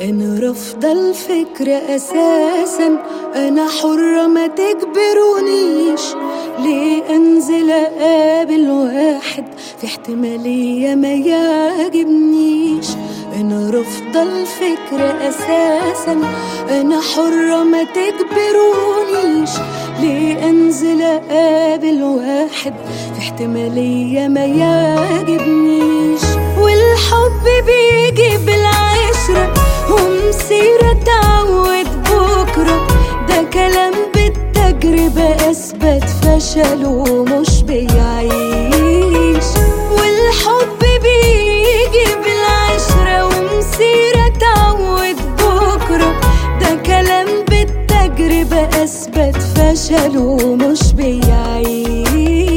انا رافضة الفكرة اساسا، انا حرة ما تجبرونيش. ليه انزل اقابل واحد في احتمالية ما يعجبنيش؟ انا رافضة الفكرة اساسا، انا حرة ما تجبرونيش. ليه انزل اقابل واحد في احتمالية ما يعجبنيش؟ والحب بيجي بالعشرة ومسيرة تعود بكرة، ده كلام بالتجربة اثبت فشل ومش بيعيش. والحب بيجي بالعشرة ومسيرة تعود بكرة، ده كلام بالتجربة اثبت فشل ومش بيعيش.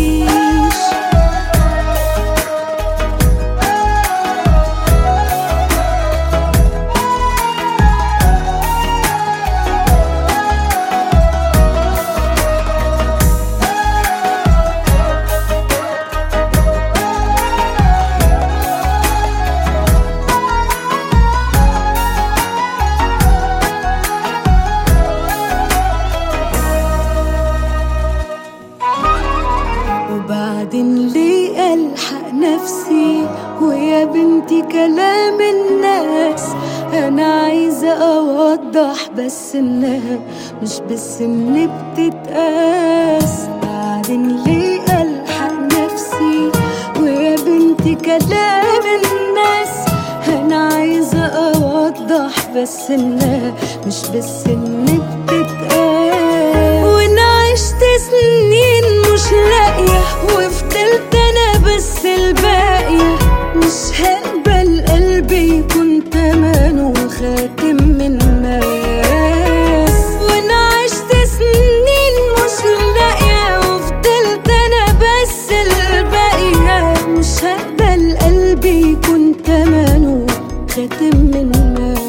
وبعدين ليه ألحق نفسي ويا بنتي كلام الناس؟ أنا عايزة أوضح بس إنها مش بالسن بتتقاس. بعدين ليه ألحق نفسي ويا بنتي كلام الناس؟ أنا عايزة أوضح بس إنها مش بالسن بتتقاس. وأنا عشت سنين مش لاقية وفضلت أنا بس الباقية، مش هقبل قلبي يكون تمنه خاتم من ماس. وأنا عشت سنين مش لاقية وفضلت أنا بس الباقية، مش هقبل قلبي يكون تمنه خاتم من ماس.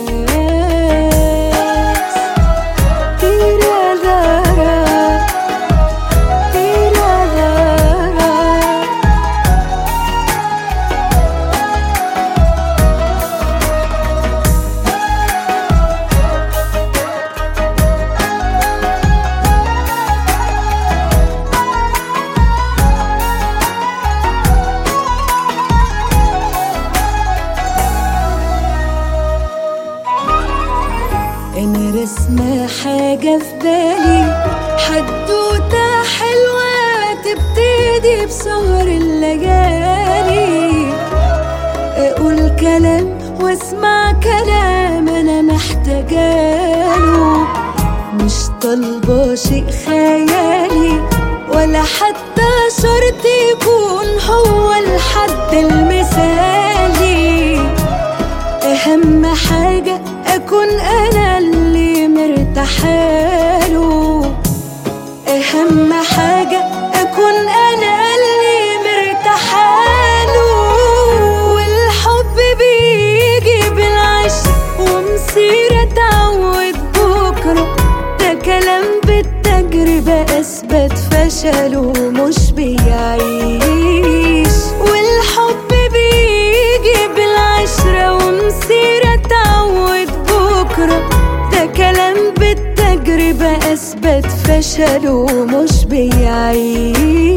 أنا رسمة حاجة في بالي، حدوتة حلوة تبتدي بسهر الليالي. أقول كلام واسمع كلام أنا محتاجاله، مش طالبة شيء خيالي ولا حتى شرط يكون هو الحد المثالي. أهم حاجة أكون أنا اللي مرتاحاله، أهم حاجة أكون أنا اللي مرتاحاله. والحب بيجي بالعشق ومسيرة تعود بكرة، ده كلام بالتجربة أثبت فشل ومش بيعيش. والحب بيجي بالعشرة ومسيرة تعود بكرة، ده كلام بالتجربة أثبت فشل ومش بيعيش.